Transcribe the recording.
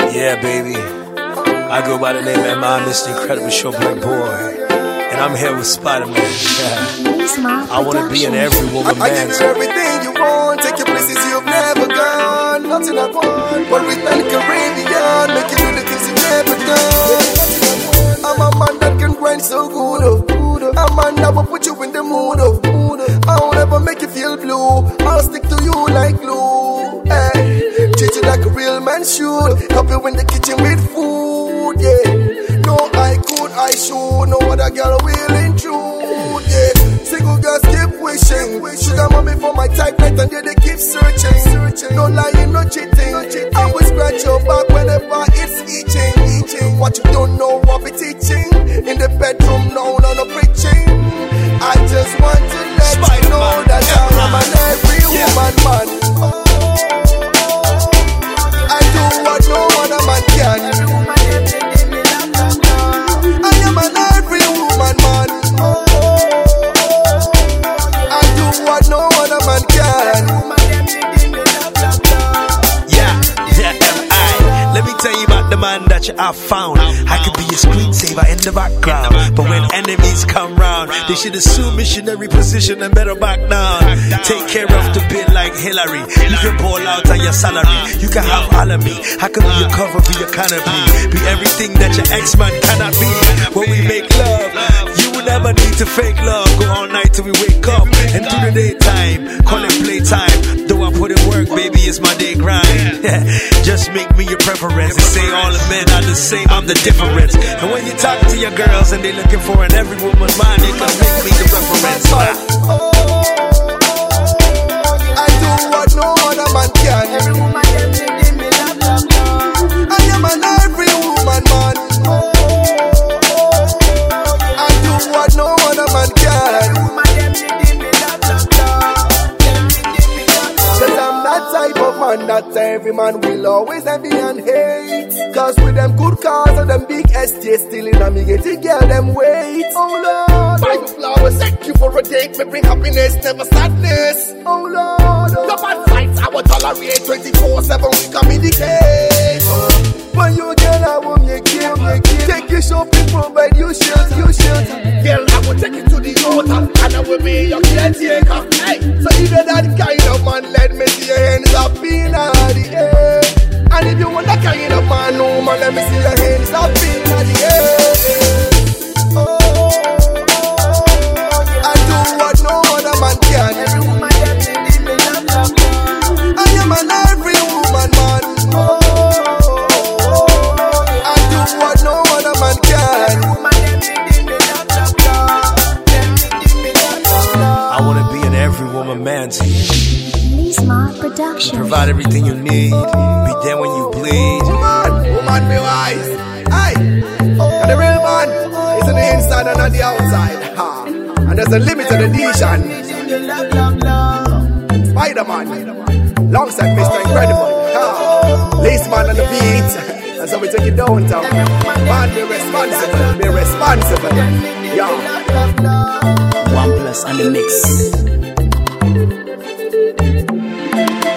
Yeah, baby. I go by the name of M.I. Mr. Incredible Showboy Boy. And I'm here with Spider-Man. Yeah. I want to be an every woman man. I give you everything you want. Take you places you've never gone. Nothing I want. But with the Caribbean, make you do the things you've never done. I'm a man that can grind so good. A man that will put you in the mood. I won't ever make you feel blue. I'll stick to you like glue. Hey, treat you like a real man should. Help you in the kitchen with food. Yeah. No, I could, I should. No other girl will intrude. Yeah. Single girls keep wishing. Sugar mommy for my type night and they keep searching. No lying, no cheating. I will scratch your back whenever it's itching. What you don't know, I'll be teaching. In the bedroom, no preaching. I just want to let you know that I am an every woman man. I do what no other man can. I am an every woman man. I do what no other man can. Let me tell you about the man that I found. I could be a screensaver in the background, but when enemies come round, they should assume missionary position and better back down. Take care of the bit like Hillary. You can ball out on your salary. You can have all of me. I could be your cover, be your canopy, be everything that your ex-man cannot be. When we make love, you will never need to fake love. Go all night till we wake up, and through the daytime, call it playtime. Though I put in work, baby, it's my day grind. Just make me your preference. They say all the men are the same, I'm the difference. And when you talk to your girls and they looking for an every woman man, you can make me the reference. I do what no other man can. I am an every woman man. I do what no other man can. Cause I'm that type of man that every man will always envy and hate. Cause with them good cars and them big estates, still in a me get to girl them wait. Oh Lord, buy you flowers, thank you for a date. Me bring happiness, never sadness. Oh Lord, your bad fights I will tolerate. 24/7 we communicate. When you girl I want you kill. Take you shopping, provide you shelter. Girl I will take you to the altar, and I will be your caretaker. Hey, so if you're that kind of man, let me see your hands up in the air. And if you want that kind of man, no man, let me see your hands up in the air. Oh, I do what no other man can. I am an every woman man. I do what no other man can. I want to be an every woman man to you. Provide everything you need. Be there when you bleed. Woman be wise. Hey, and the real man is on the inside and on the outside. Ha. And there's a limit to the edition. Spider-Man, alongside Mr. Incredible. Lace man on the beat. And so we take it downtown. Man, be responsible. Yeah. OnePlus on the mix.